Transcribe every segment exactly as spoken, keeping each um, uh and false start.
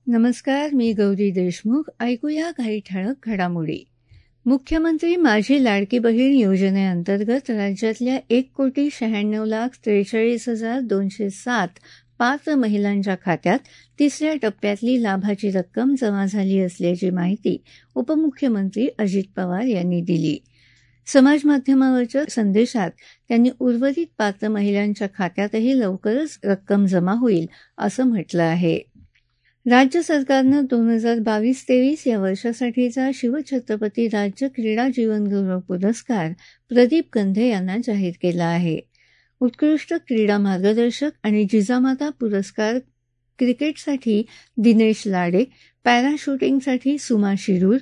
नमस्कार, मी गौरी देशमुख. ऐकूया काही ठळक घडामोडी. मुख्यमंत्री माझी लाडकी बहीण योजनेअंतर्गत राज्यातल्या एक कोटी शहाण्णव लाख त्रेचाळीस हजार दोनशे सात पात्र महिलांच्या खात्यात तिसऱ्या टप्प्यातली लाभाची रक्कम जमा झाली असल्याची माहिती उपमुख्यमंत्री अजित पवार यांनी दिली. समाजमाध्यमावरच्या संदेशात त्यांनी उर्वरित पात्र महिलांच्या खात्यातही लवकरच रक्कम जमा होईल असं म्हटलं आहे. राज्य सरकारनं दोन हजार बावीस तेवीस या वर्षासाठीचा शिवछत्रपती राज्य क्रीडा जीवनगौरव पुरस्कार प्रदीप गंधे यांना जाहीर केला आहे. उत्कृष्ट क्रीडा मार्गदर्शक आणि जिजामाता पुरस्कार क्रिकेटसाठी दिनेश लाडे, पॅराशूटिंगसाठी सुमा शिरूर,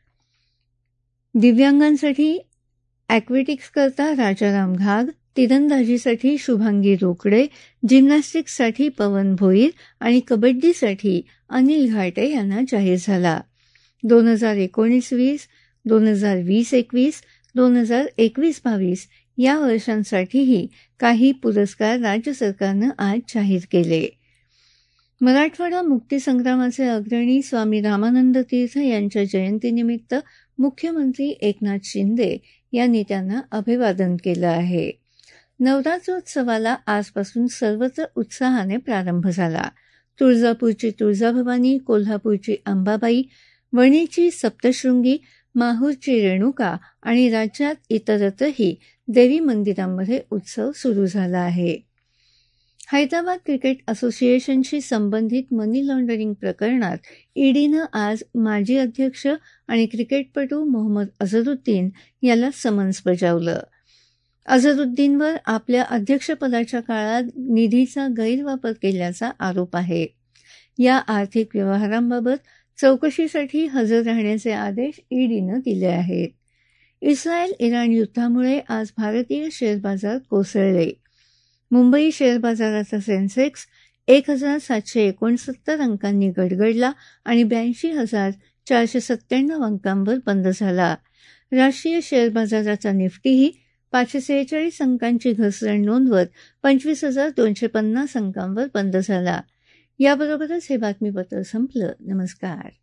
दिव्यांगांसाठी ॲक्वेटिक्सकरता राजाराम घाग, तिरंदाजीसाठी शुभांगी रोकडे, जिम्नॅस्टिक्ससाठी पवन भोईर आणि कबड्डीसाठी अनिल घाटे यांना जाहीर झाला. दोन हजार एकोणीस वीस, दोन हजार वीस एकवीस, दोन हजार एकवीस बावीस या वर्षांसाठीही काही पुरस्कार राज्य सरकारनं आज जाहीर केले. मराठवाडा मुक्तीसंग्रामाचे अग्रणी स्वामी रामानंद तीर्थ यांच्या जयंतीनिमित्त मुख्यमंत्री एकनाथ शिंदे यांनी त्यांना अभिवादन केलं आहे. नवरात्रोत्सवाला आजपासून सर्वत्र उत्साहाने प्रारंभ झाला. तुळजापूरची तुळजाभवानी, कोल्हापूरची अंबाबाई, वणीची सप्तशृंगी, माहूरची रेणुका आणि राज्यात इतरत्रही देवी मंदिरांमध्ये उत्सव सुरू झाला आहे. हैदराबाद क्रिकेट असोसिएशनशी संबंधित मनी लॉन्ड्रिंग प्रकरणात ईडीनं आज माजी अध्यक्ष आणि क्रिकेटपटू मोहम्मद अझरुद्दीन याला समन्स बजावलं. अझरुद्दीनवर आपल्या अध्यक्षपदाच्या काळात निधीचा गैरवापर केल्याचा आरोप आहे. या आर्थिक व्यवहारांबाबत चौकशीसाठी हजर राहण्याचे आदेश ईडीनं दिले आहेत. इस्रायल इराण युद्धामुळे आज भारतीय शेअर बाजार कोसळले. मुंबई शेअर बाजाराचा सेन्सेक्स एक हजार सातशे एकोणसत्तर अंकांनी गडगडला आणि ब्याऐंशी हजार चारशे सत्त्याण्णव अंकांवर बंद झाला. राष्ट्रीय शेअर बाजाराचा निफ्टीही पाचशे सेहेचाळीस अंकांची घसरण नोंदवत पंचवीस हजार दोनशे पन्नास अंकांवर बंद झाला. याबरोबरच हे बातमीपत्र संपलं. नमस्कार.